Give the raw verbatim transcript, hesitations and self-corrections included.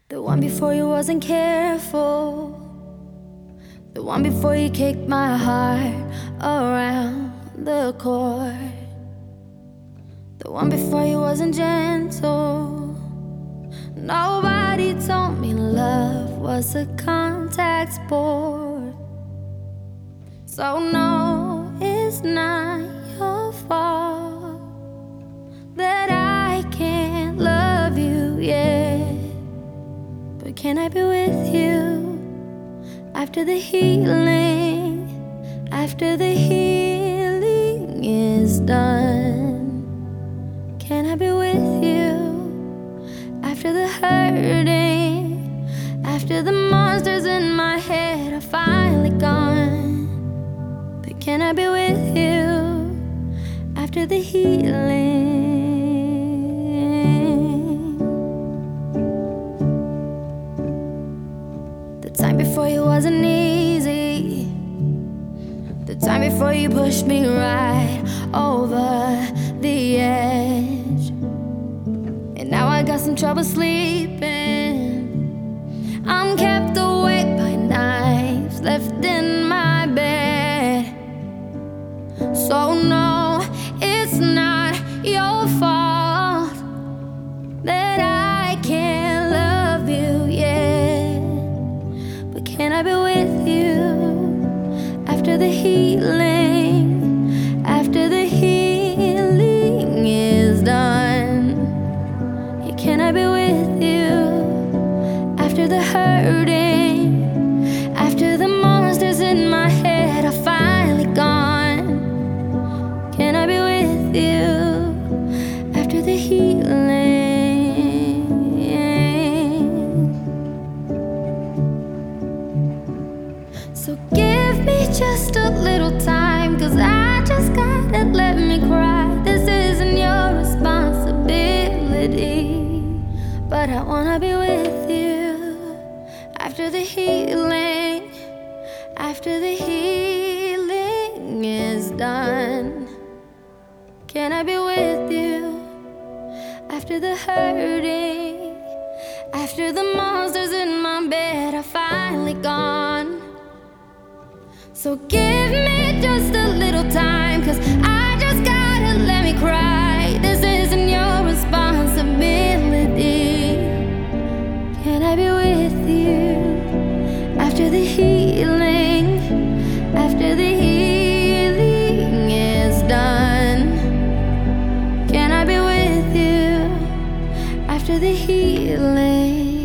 The one before you wasn't careful. The one before you kicked my heart around the court. The one before you wasn't gentle. Nobody told me love was a contact sport. So no, it's not your fault that I can't love you yet. But can I be with you after the healing? After the healing is done, can I be with you after the hurting? After the monsters in my head are finally gone, but can I be with you after the healing? The time before you wasn't easy. The time before you pushed me right over the edge. And now I got some trouble sleeping. I'm kept awake by knives left in my bed. So no, it's not your fault that I can't love you yet. But can I be with you after the healing? After the healing is done, yeah, can I be with you after the hurting? After the monsters in my head are finally gone, can I be with you after the healing? So give me just a little time, 'cause I just gotta let me cry. This isn't your responsibility, but I wanna be with you after the healing. After the healing is done, can I be with you after the hurting? After the monsters in my bed are finally gone. So give me just a little time, 'cause I just gotta let me cry. This isn't your responsibility. Can I be with you after the healing? After the healing is done, can I be with you after the healing?